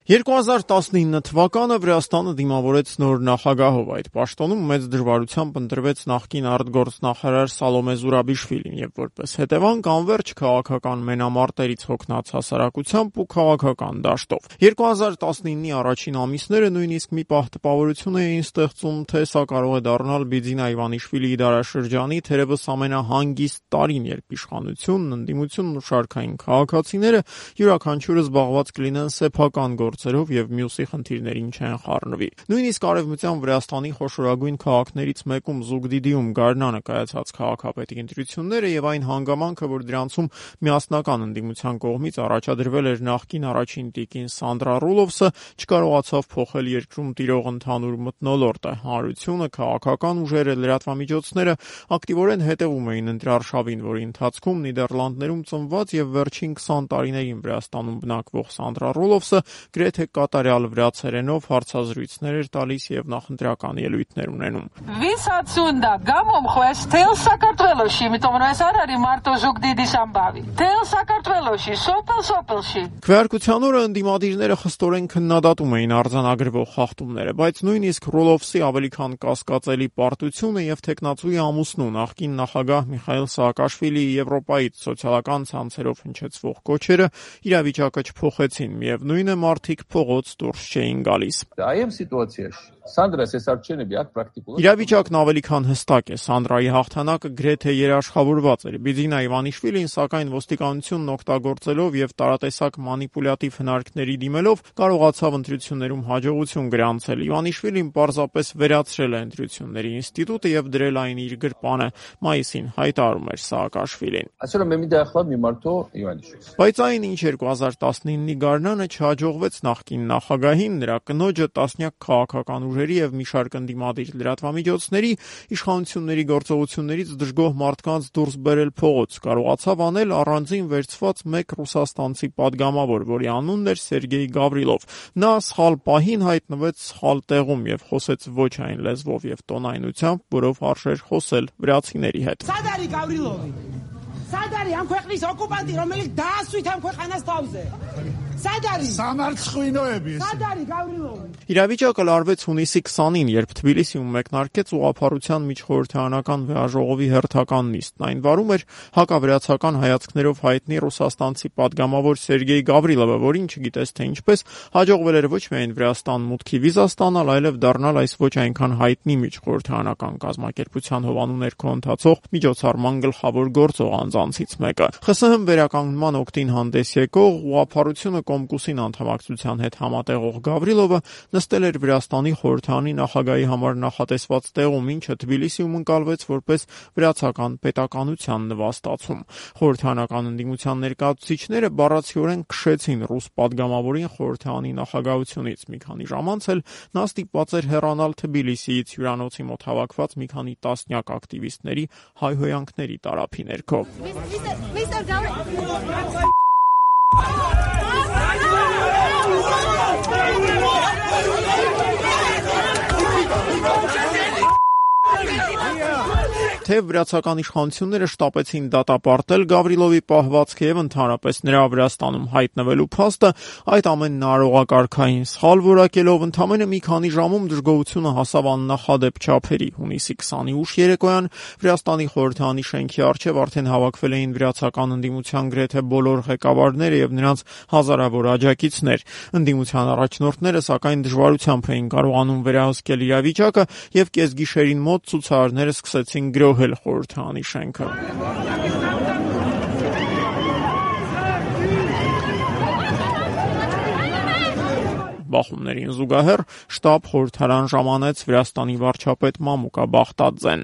2019 թվականը Վրաստանը դիմավորեց նոր նախագահով, այդ պաշտոնում մեծ դժվարությամբ ընտրվեց նախկին արտգործնախարար Սալոմե Զուրաբիշվիլին եւ որպես հետևանք անվերջ քաղաքական մենամարտերից հոգնած հասարակությամբ ու քաղաքական դաշտով։ 2019-ի առաջին ամիսները նույնիսկ մի պահ տպավորություն էին ստեղծում, թե սա կարող է դառնալ Բիձինա Իվանիշվիլիի դարաշրջանի թերևս ամենահանգիստ տարին, երբ իշխանությունն, ընդդիմությունն ու շարքային քաղաքացիները յուրաքանչյուրը զբաղված կլինեն սեփական գործերով եւ մյուսի խնդիրներին չեն խառնվի։ Նույնիսկ արևմտյան Վրաստանի խոշորագույն քաղաքներից մեկում Զուգդիդիում գարնանը կայացած քաղաքապետի ընտրությունները եւ այն հանգամանքը, որ դրանցում միասնական ընդդիմության կողմից առաջադրվել էր նախկին առաջին տիկին Սանդրա Ռուլովսը, չկարողացավ փոխել երկրում տիրող ընդհանուր մթնոլորտը։ Հանրությունը, քաղաքական ուժերը, լրատվամիջոցները ակտիվորեն հետևում էին ընտրարշավին, որի ընթացքում Նիդերլանդներում ծնված եւ վերջին 20 տարիներին Վրաստանում բնակվող Սանդրա Ռուլովսը գրեթե կատարյալ վրացերենով հարցազրույցներ էր տալիս եւ նախընտրական ելույթներ ունենում։ Վիսացունդա գամոմ խոես թել Սակարտվելոշի, միտոմ որ այս արարի մարտո Զուգդիդի շամբավի։ Թել Սակարտվելոշի, սոպել։ Քվեարկության օրը ընդդիմադիրները խստորեն քննադատում էին արձանագրվող խախտումները, բայց նույնիսկ Ռուլովսի ավելի քան կասկածելի պարտությունը եւ տեխնացուի ամուսնու նախկին նախագահ Միխայիլ Սաակաշվիլիի Եվրոպայից սոցիալական ցանցերով հնչեցվող կոչերը իրավիճակը չփոխեցին, միևնույն է մարդիկ փողոց դուրս չէին գալիս։ Իրավիճակն ավելի քան հստակ է, Սանդրայի հաղթանակը գրեթե երաշխավորված էր։ Բիձինա Իվանիշվիլին, սակայն ոստիկանությունն օգտագործելով եւ տարատեսակ մանիպուլյատիվ հնարքների դիմելով կարողացավ ընտրություններում հաջողություն գրանցել։ Իվանիշվիլին պարզապես վերացրել է ընտրությունների ինստիտուտը եւ դրել այն իր գրպանը, մայիսին հայտարարում էր Սաակաշվիլին։ Բայց այն, ինչ 2019-ի գարնանը չհաջողվեց նախկին նախագահին, նրա կնոջը, տասնյակ քաղաքական ուժերի եւ մի շարք ընդդիմադիր լրատվամիջոցների իշխանությունների գործողություններից դժգոհ մարդկանց դուրս բերել փողոց, կարողացավ անել առանձին վերցված մեկ ռուսաստանցի падգամավոր, որի անունն էր Սերգեյ Գավրիլով։ Նա սխալ պահին հայտնվեց սխալ տեղում եւ խոսեց ոչ այն լեզվով եւ տոնայնությամբ, որով արժեր խոսել վրացիների հետ։ Սադարի Գավրիլովի Սադարի համ քեխնիս օկուպանտի ռոմելիկ դասույթ համ քեխանաս տավզե Սադարի Սամարցխույնոյեբի Սադարի Գավրիլովի Իրավիճակը լարվեց հունիսի 20-ին, երբ Թբիլիսիում մեկնարկեց ուղղափառության միջխորհրդարանական վեաժողովի հերթական նիստն։ Այն վարում էր հակավրացական հայացքներով հայտնի ռուսաստանցի падգամավոր Սերգեյ Գավրիլովը, որին չգիտես թե ինչպես հաջողվել էր ոչ միայն Վրաստան մուտքի վիզա ստանալ, այլև դառնալ այս ոչ այնքան հայտնի միջխորհրդարանական կազմակերպության հովանու ներքո ընթացող միջոցառման գլխավոր գործող անձանցից մեկը։ ԽՍՀՄ վերականգնման օգտին հանդես եկող ուղղափառությունը Կոմկուսին անդամակցության հետ համատեղող Գավրիլովը նստել էր Վրաստանի խորհրդարանի նախագահի համար նախատեսված տեղում, ինչը Թբիլիսիում ընկալվեց որպես վրացական պետականության նվաստացում։ Խորհրդարանական ընդդիմության ներկայացուցիչները բառացիորեն քշեցին ռուս падգամավորին խորհրդարանի նախագահությունից։ Մի քանի ժամ անց էլ նա ստիպված էր հեռանալ Թբիլիսիից հյուրանոցի մոտ հավաքված մի քանի տասնյակ ակտիվիստների հայհոյանքների տարափի ներքո։ Թե վրացական իշխանությունները շտապեցին դատապարտել Գավրիլովի պահվածքը եւ ընդհանրապես նրա Վրաստանում հայտնվելու փաստը, այդ ամենն արողակարգային սխալ որակելով ընդամենը մի քանի ժամում դժգոհությունը հասավ աննախադեպ չափերի։ Հունիսի 20-ի ուշ երեկոյան Վրաստանի խորհրդարանի շենքի առջև արդեն հավաքվել էին վրացական ընդդիմության գրեթե բոլոր ղեկավարները եւ նրանց հազարավոր աջակիցներ։ Ընդդիմության առաջնորդները սակայն դժվարությամբ էին կարողանում վերահսկել իրավիճակը եւ կեսգիշերին մոտ ցուցարարները սկսեցին գրոհել խորհրդարանի շենքը։ Բախումներին զուգահեռ շտաբ խորհրդարան ժամանեց Վրաստանի վարչապետ Մամուկա Բախտաձեն։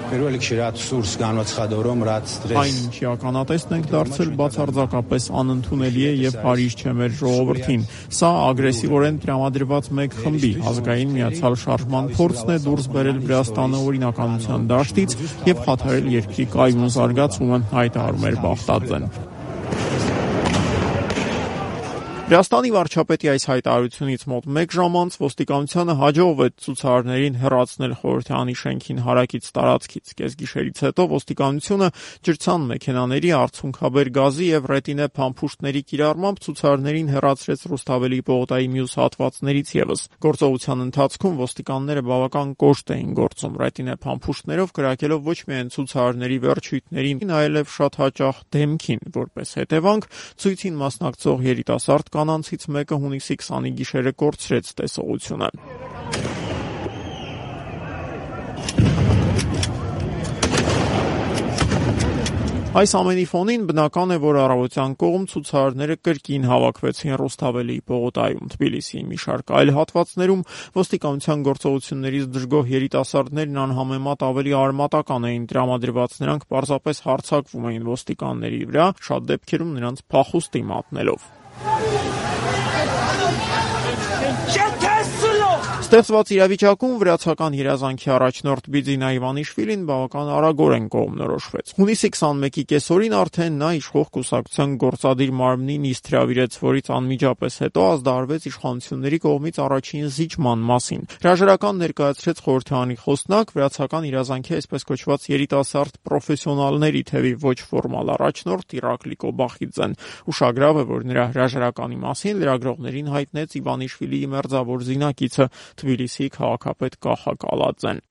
Այն, ինչի ականատեսն ենք դարձել, բացարձակապես անընդունելի է եւ հարիժ չէ մեր ժողովրդին։ Սա ագրեսիվորեն տրամադրված մեկ խմբի ազգային միացյալ շարժման փորձն է դուրս բերել Վրաստանը օրինականության դաշտից եւ խաթարել երկրի կայուն զարգացումը, հայտարարում էր Բախտաձեն։ Վրաստանի վարչապետի այս հայտարարությունից մոտ 1 ժամ անց ոստիկանությանը հաջողվեց ցուցարարներին հեռացնել խորհրդարանի շենքին հարակից տարածքից։ Կեսգիշերից հետո ոստիկանությունը ջրցան մեքենաների, արցունքաբեր գազի եւ ռետինե փամփուշտների կիրառմամբ ցուցարարներին հեռացրեց Ռուսթավելի պողոտայի մյուս հատվածներից եւս։ Գործողության ընթացքում ոստիկանները բավական կոշտ էին գործում, ռետինե փամփուշտներով կրակելով ոչ միայն ցուցարարների վերջույթներին, այլև շատ հաճախ դեմքին։ Որպես հետևանք, ցույցին մասնակցող երիտասարդ կանանցից մեկը հունիսի 20-ի գիշերը կորցրեց տեսողությունը։ Այս ամենի ֆոնին բնական է, որ առավոտյան կողմ ցուցարարները կրկին հավաքվեցին Ռուսթավելի պողոտայում։ Թբիլիսիի մի շարք այլ հատվածներում ոստիկանության գործողություններից դժգոհ երիտասարդներն անհամեմատ ավելի արմատական էին տրամադրված, նրանք պարզապես հարձակվում էին ոստիկանների վրա, շատ դեպքերում նրանց փախուստի մատնելով։ Ստեղծված իրավիճակում վրացական երազանքի առաջնորդ Բիձինա Իվանիշվիլին բավական արագորեն կողմնորոշվեց։ Հունիսի 21-ի կեսօրին արդեն նա իշխող կուսակցության գործադիր մարմնին իսկ հրավիրեց, որից անմիջապես հետո ազդարարվեց իշխանությունների կողմից առաջին զիջման մասին։ Հրաժարական ներկայացրեց խորհրդարանի խոսնակ, վրացական երազանքի այսպես կոչված երիտասարդ պրոֆեսիոնալների թևի ոչ ֆորմալ առաջնորդ Իրակլի Կոբախիձեն։ Ուշագրավ է, որ նրա հրաժարականի մասին լրագրողներին հայտնեց Իվանիշվիլիի մերձավոր զինակիցը Թբիլիսիի քաղաքապետ Կախա Կալաձեն։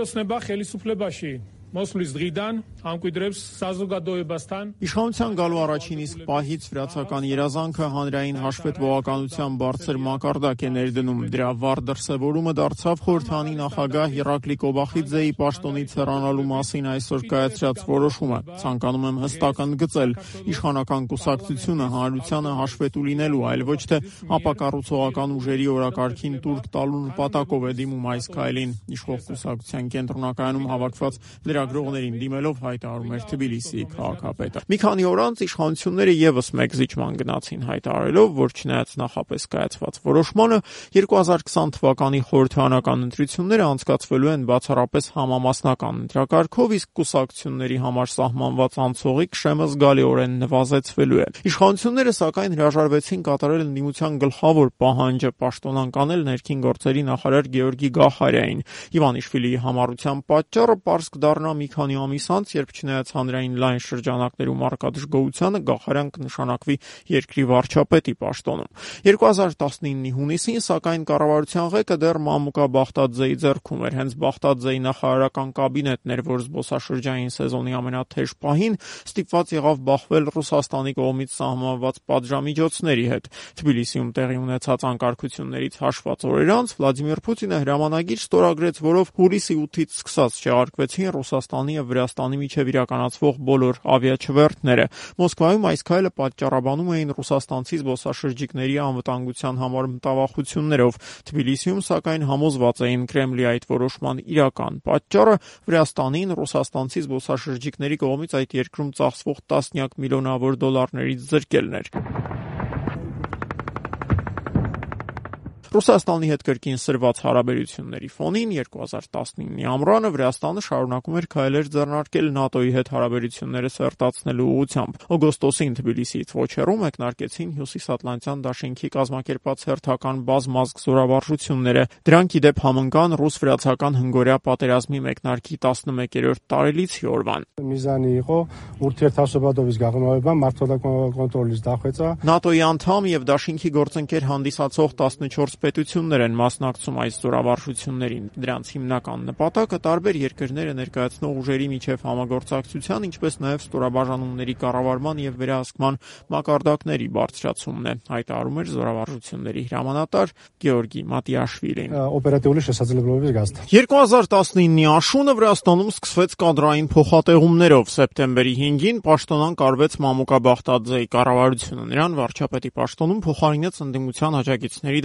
Իշխանության գալու առաջին իսկ պահից վրացական երազանքը հանրային հաշվետվողականության բարձր մակարդակ է ներդնում։ Դրա վառ դրսևորումը դարձավ խորհրդարանի նախագահ Իրակլի Կոբախիձեի պաշտոնից հեռանալու մասին այսօր կայացրած որոշումը։ Ցանկանում եմ հստակ ընդգծել, իշխանական կուսակցությունը հանրությանը հաշվետու լինելու, այլ ոչ թե ապակառուցողական ուժերի օրակարգին տուրք տալու նպատակով է դիմում այս քայլին։ Իշխող կուսակցության կենտրոնակայանում հավաքված լրագրողներին դիմելով հայտարարում էր Թբիլիսիի քաղաքապետը։ Մի քանի օր անց իշխանությունները եւս մեկ զիջման գնացին, հայտարարելով, որ չնայած նախապես կայացված որոշմանը 2020 թվականի խորհրդարանական ընտրությունները անցկացվելու են բացառապես համամասնական ընտրակարգով, իսկ կուսակցությունների համար սահմանված անցողիկ շեմը զգալիորեն նվազեցվելու է։ Իշխանությունները սակայն հրաժարվեցին կատարել ընդդիմության գլխավոր պահանջը պաշտոնանկանել ներքին գործերի նախարար Գեորգի Գախարյանին։ Իվանիշվիլիի համառության պատճառը պարզ կդառնա մի քանի ամիս անց, երբ չնայած հանրային լայն շրջանակներում առկա դժգոհությանը Գախարյան կնշանակվի երկրի վարչապետի պաշտոնում։ 2019-ի հունիսին, սակայն կառավարության ղեկը դեռ Մամուկա Բախտաձեի ձեռքում էր։ Հենց Բախտաձեի նախարարական կաբինետն էր, որ զբոսաշրջային սեզոնի ամենաթեժ պահին ստիպված եղավ բախվել Ռուսաստանի կողմից սահմանված պատժամիջոցների հետ։ Թբիլիսիում տեղի ունեցած անկարգություններից հաշված օրեր անց Վլադիմիր Պուտինը հրամանագիր ստորագրեց, որով հուլիսի 8-ից սկսած չեղարկվեցին Ռուսաստանի եւ Վրաստանի միջև իրականացվող բոլոր ավիաչվերթները։ Մոսկվայում այս քայլը պատճառաբանում էին ռուսաստանցի զբոսաշրջիկների անվտանգության համար մտավախություններով։ Թբիլիսիում, սակայն, համոզված էին Կրեմլի այդ որոշման իրական պատճառը Վրաստանին ռուսաստանցի զբոսաշրջիկների կողմից այդ երկրում ծախսվող տասնյակ միլիոնավոր դոլարներից զրկելն էր։ Ռուսաստանի հետ կրկին սրված հարաբերությունների ֆոնին 2019-ի ամռանը Վրաստանը շարունակում էր քայլեր ձեռնարկել ՆԱՏՕ-ի հետ հարաբերությունները սերտացնելու ուղղությամբ։ Օգոստոսին Թբիլիսիից ոչ հեռու մեկնարկեցին Հյուսիսատլանտյան դաշինքի կազմակերպած հերթական բազմազգ զորավարժությունները։ Դրանք ի դեպ համընկան ռուս-վրացական հնգօրյա պատերազմի մեկնարկի 11-րդ տարելիցի օրվան։ ՆԱՏՕ-ի անդամ եւ դաշինքի գործընկեր հանդիսացող 14 պետություններ են մասնակցում այս զորավարժություններին։ Դրանց հիմնական նպատակը տարբեր երկրները ներկայացնող ուժերի միջև համագործակցության, ինչպես նաև ստորաբաժանումների կառավարման եւ վերահսկման մակարդակների բարձրացումն է, հայտարարում էր զորավարժությունների հրամանատար Գեորգի Մատիաշվիլին։ 2019-ի աշունը Վրաստանում սկսվեց կադրային փոխատեղումներով։ Սեպտեմբերի 5-ին պաշտոնանկ արվեց Մամուկա Բախտաձեի կառավարությունը։ Նրան վարչապետի պաշտոնում փոխարինեց ընդդիմության աջակիցների դեմ հունիսի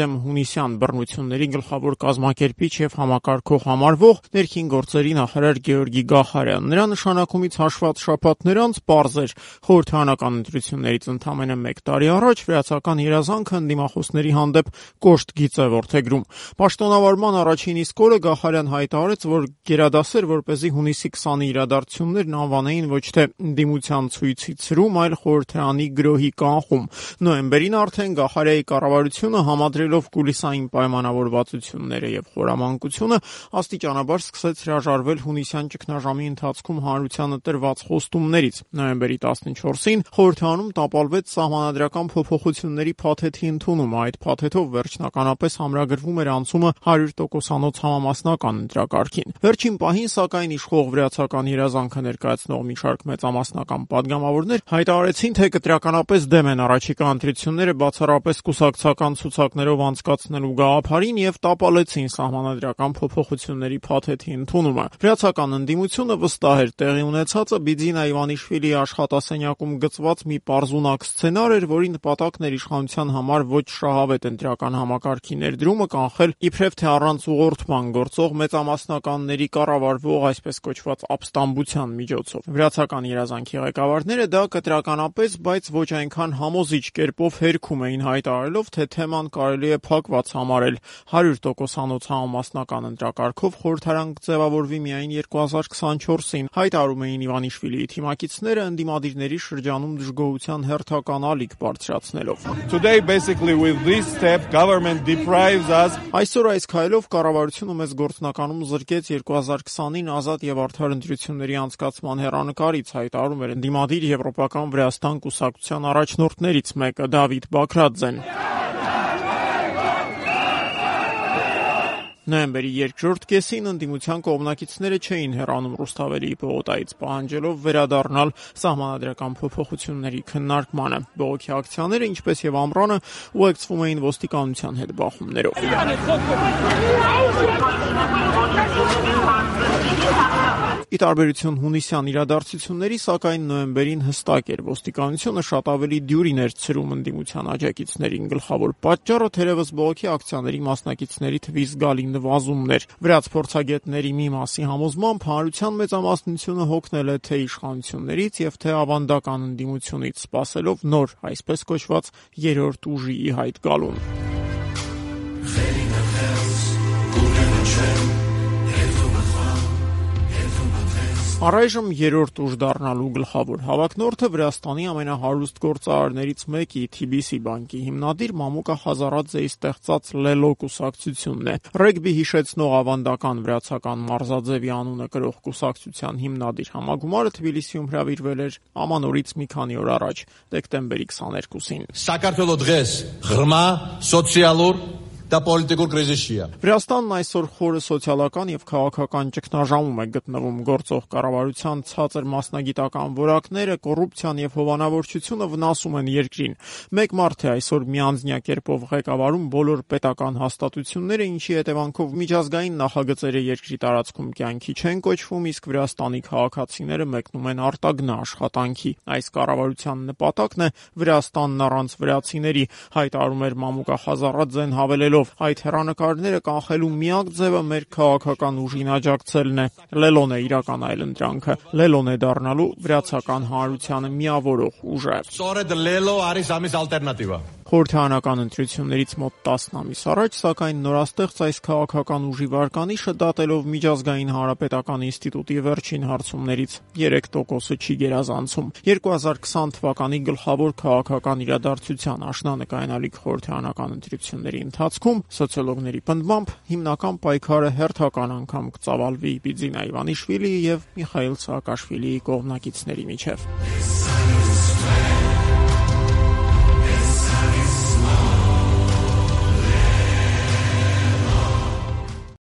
հունիսյան բռնությունների գլխավոր կազմակերպիչ եւ համակարգող համարվող ներքին գործերի նախարար Գեորգի Գախարյան։ Նրա նշանակումից հաշված շաբաթներ անց պարզ էր, խորհրդարանական ընտրություններից ընդամենը 1 տարի առաջ վրացական երազանքը ընդդիմախոսների հանդեպ կոշտ գիծ է որդեգրում։ Պաշտոնավարման առաջին իսկ օրը Գախարյան հայտարարեց, որ գերադասեր, որպեսզի հունիսի 20-ի իրադարձություններն անվանեին ոչ թե ընդդիմության ցույցի ցրում, այլ խորհրդարանի գրոհի կանխում։ Նոյեմբերին արդեն Գախարյայի կառավարությունը համադրելով կուլիսային պայմանավորվածությունները եւ խորամանկությունը աստիճանաբար սկսեց հրաժարվել հունիսյան ճգնաժամի ընթացքում հանրությանը տրված խոստումներից։ Նոյեմբերի 14-ին խորհրդարանում տապալվեց սահմանադրական փոփոխությունների փաթեթի ընդունումը։ Այդ փաթեթով վերջնականապես համրագրվում էր անցումը 100%-անոց համամասնական ընտրակարգին։ Վերջին պահին, սակայն, իշխող վրացական երազանքը ներկայացնող մի շարք մեծամասնական պատգամավորներ հայտարարեցին, թե կտրականապես դեմ են առաջիկա ընտրությունները բացառապես կուսակցական ցուցակներով անցկացնելու գաղափարին եւ տապալեցին սահմանադրական փոփոխությունների փաթեթի ընդունումը։ Վրացական ընդդիմությունը վստահ էր, տեղի ունեցածը Բիձինա Իվանիշվիլիի աշխատասենյակում գծված մի պարզունակ սցենար էր, որի նպատակն էր իշխանության համար ոչ շահավետ ընտրական համակարգի ներդրումը կանխել իբրև թե առանց ուղղորդման գործող մեծամասնականների կառավարվող այսպես կոչված ապստամբության միջոցով։ Վրացական երազանքի ղեկավարները դա կտրականապես, բայց ոչ այնքան համոզիչ կերպով հերքում էին, հայտարարելով, թե թեման կարելի է փակված համարել։ 100%-անոց համամասնական ընտրակարգով խորհրդարան կձևավորվի միայն 2024-ին, հայտարարում էին Իվանիշվիլիի թիմակիցները ընդդիմադիրների շրջանում դժգոհության հերթական ալիք բարձրացնելով։ Today basically with this step government deprives us. Այսօր այս քայլով կառավարությունը մեզ գործնականում զրկեց 2020-ին ազատ եւ արդար ընտրությունների անցկացման հեռանկարից, հայտարարում էր ընդդիմադիր Եվրոպական Վրաստան կուսակցության առաջնորդներից մեկը Դավիթ Բաքրաձեն։ Նոյեմբերի երկրորդ կեսին ընդդիմության կողմնակիցները չէին հեռանում Ռուսթավելիի պողոտայից, պահանջելով վերադառնալ սահմանադրական փոփոխությունների քննարկմանը։ Բողոքի ակցիաները, ինչպես եւ ամռանը, ուղեկցվում էին ոստիկանության հետ բախումներով։ Ի տարբերություն հունիսյան իրադարձությունների, սակայն նոյեմբերին հստակ էր, ոստիկանությունը շատ ավելի դյուրին էր ցրում ընդդիմության աջակիցներին։ Գլխավոր պատճառը թերևս բողոքի ակցիաների մասնակիցների թվի զգալի նվազումն էր։ Վրաց փորձագետների մի մասի համոզմամբ հանրության մեծամասնությունը հոգնել է թե իշխանություններից եւ թե ավանդական ընդդիմությունից, սպասելով նոր, այսպես կոչված երրորդ ուժի ի հայտ գալուն։ Առայժմ երրորդ ուժ դառնալու գլխավոր հավակնորդը Վրաստանի ամենահարուստ գործարարներից մեկի Թբիլիսի բանկի հիմնադիր Մամուկա Խազարաձեի ստեղծած Լելո կուսակցությունն է։ Ռեգբի հիշեցնող ավանդական վրացական Մարզաձևի անունը կրող կուսակցության հիմնադիր համագումարը Թբիլիսիում հրավիրվել էր ամանորից մի քանի օր առաջ, դեկտեմբերի 22-ին։ Սակարթվելո դրես ղրմա սոցիալურ դա պոլիտիկურ կրիզիսիա։ Վրաստանն այսօր խորը սոցիալական եւ քաղաքական ճգնաժամում է գտնվում։ Գործող կառավարության ցածր մասնագիտական որակները, կոռուպցիան եւ հովանավորչությունը վնասում են երկրին։ Մեկ մարդ է այսօր միանձնյա կերպով ղեկավարում բոլոր պետական հաստատությունները, ինչի հետևանքով միջազգային նախագծերը երկրի տարածքում կյանքի չեն կոչվում, իսկ Վրաստանի քաղաքացիները մեկնում են արտագնա աշխատանքի։ Այս կառավարության նպատակն է Վրաստանն առանց վրացիների, հայտարարում էր Մամուկա Խազարաձեն, հավելելով այդ հեռանկարները կանխելու միակ ձևը մեր քաղաքական ուժին աջակցելն է։ Լելոն է իրական այլընտրանքը։ Լելոն է դառնալու վրացական հանրությանը միավորող ուժը։ Սորեդ Լելո արիս ամիս ալտերնատիվա։ Խորհրդարանական ընտրություններից մոտ 10 ամիս առաջ, սակայն նորաստեղծ այս քաղաքական ուժի վարկանիշը դատելով միջազգային հանրապետական ինստիտուտի վերջին հարցումներից 3%-ը չի գերազանցում։ 2020 թվականի գլխավոր քաղաքական իրադարձության աշնանկայանալիք խորհրդարանական ընտրությունների ընթացքում սոցիոլոգների պնդմամբ հիմնական պայքարը հերթական անգամ կծավալվի Բիձինա Իվանիշվիլիի եւ Միխայիլ Սաակաշվիլիի կողմնակիցների միջև։